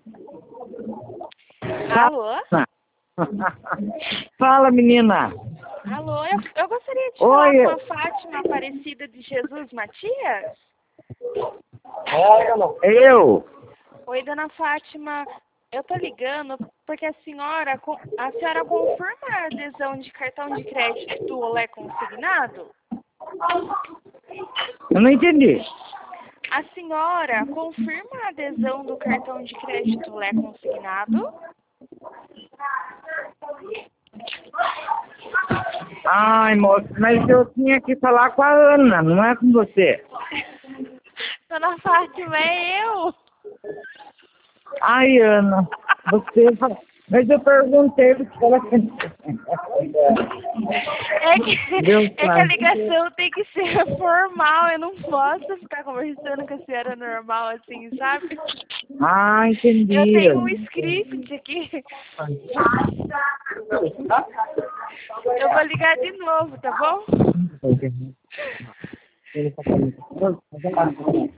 Alô? Fala, menina. Alô, eu gostaria de Oi. falar com a Fátima Aparecida de Jesus Matias. Eu? Oi, dona Fátima, eu tô ligando porque a senhora confirma a adesão de cartão de crédito do Olé Consignado? Eu não entendi. A senhora confirma a adesão do cartão de crédito Olé Consignado? Ai, moço, mas eu tinha que falar com a Ana, não é com você. Dona Fátima, é eu. Ai, Ana, você... Mas eu perguntei porque ela... É que a ligação tem que ser formal, eu não posso ficar conversando com a senhora normal assim, sabe? Ah, entendi. Eu tenho um script aqui. Eu vou ligar de novo, tá bom?